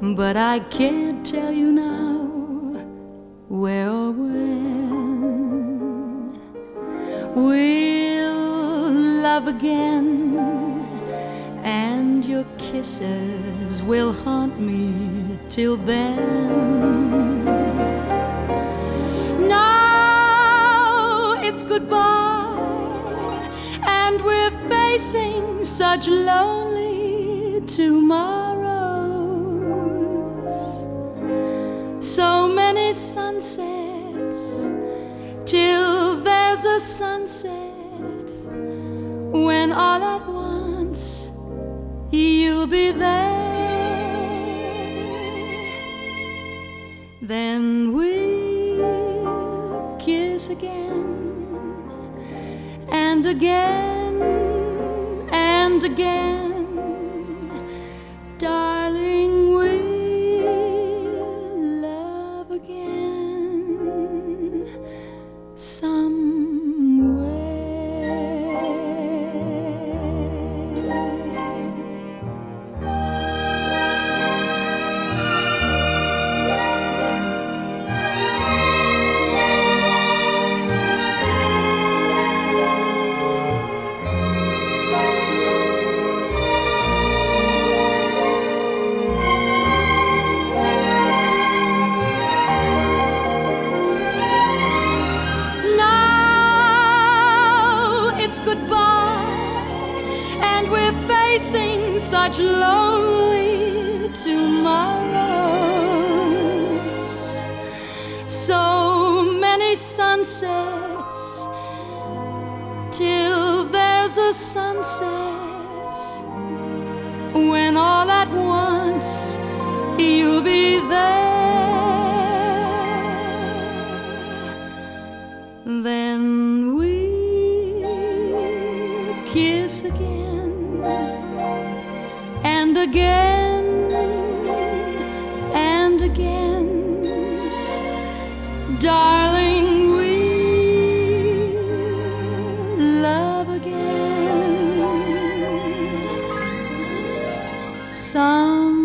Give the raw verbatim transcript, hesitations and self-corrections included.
but I can't tell you now where or when we'll love again, and your kisses will haunt me till then. Now it's goodbye, and we're facing such lonely tomorrows. So many sunsets till there's a sunset, when all at once you'll be there. Then we'll kiss again and again and again. Darling, we'll love again somewhere. And we're facing such lonely tomorrows. So many sunsets till there's a sunset, when all at once you'll be there. Then we'll kiss again and again and again. Darling, we'll love again some